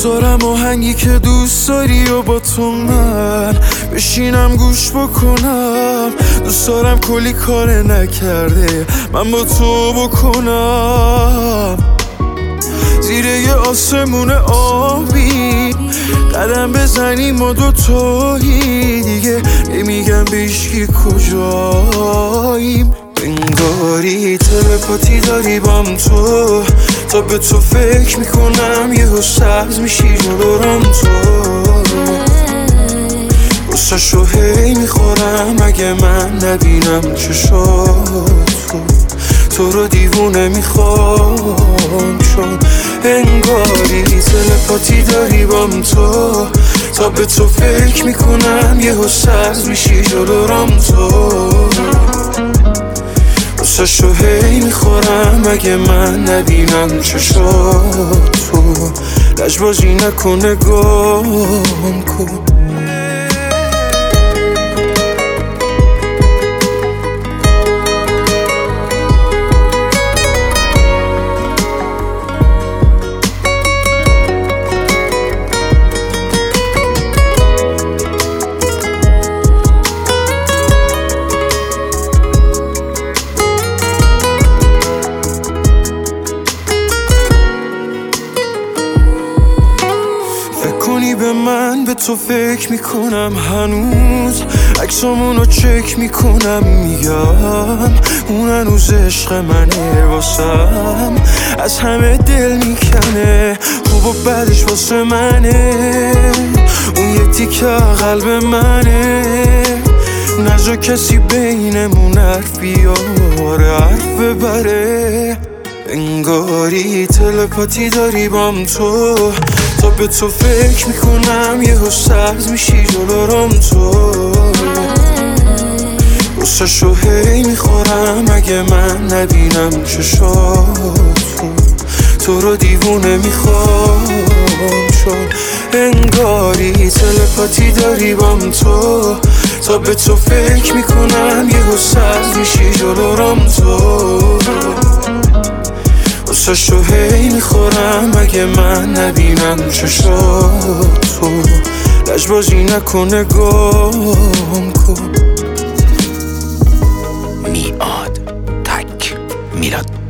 دوست دارم آهنگی که دوست داری و با تو من بشینم گوش بکنم. دوست دارم کلی کار نکرده من با تو بکنم. زیر یه آسمون آبی قدم بزنیم ما دوتایی، دیگه نمیگم به هیچکی کجاییم. انگاری تلپاتی داری بام تو، تا به تو فکر میکنم یهو سبز میشی جلوم تو. غصه‌شو هی میخورم اگه من نبینم چشاتو، تو رو دیوونه میخوام چون انگاری تلپاتی داری بام تو، تا به تو فکر میکنم یهو سبز میشی جلوم تو. غصه‌شو هی میخورم اگه من نبینم چشاتو، لجبازی نکن نگام کن. به من به تو فکر میکنم هنوز، عکسامونو چک میکنم میگم اون هنوز عشق منه واسم، از همه دل میکنه خوب و بدش واسه منه. اون یه تیکه قلب منه، نجا کسی بینمون حرف بیاره حرف ببره. انگاری تلپاتی داری بام تو، تا به تو فکر میکنم یهو سبز میشی جلوم تو. غصه‌شو هی میخورم اگه من نبینم چشاتو، تو رو دیوونه میخوام چون انگاری تلپاتی داری بام تو، تا به تو فکر میکنم یهو سبز میشی جلوم تو. غصه‌شو هی میخورم اگه من نبینم چشاتو، لجبازی نکن نگام کن. میاد تک میلاد.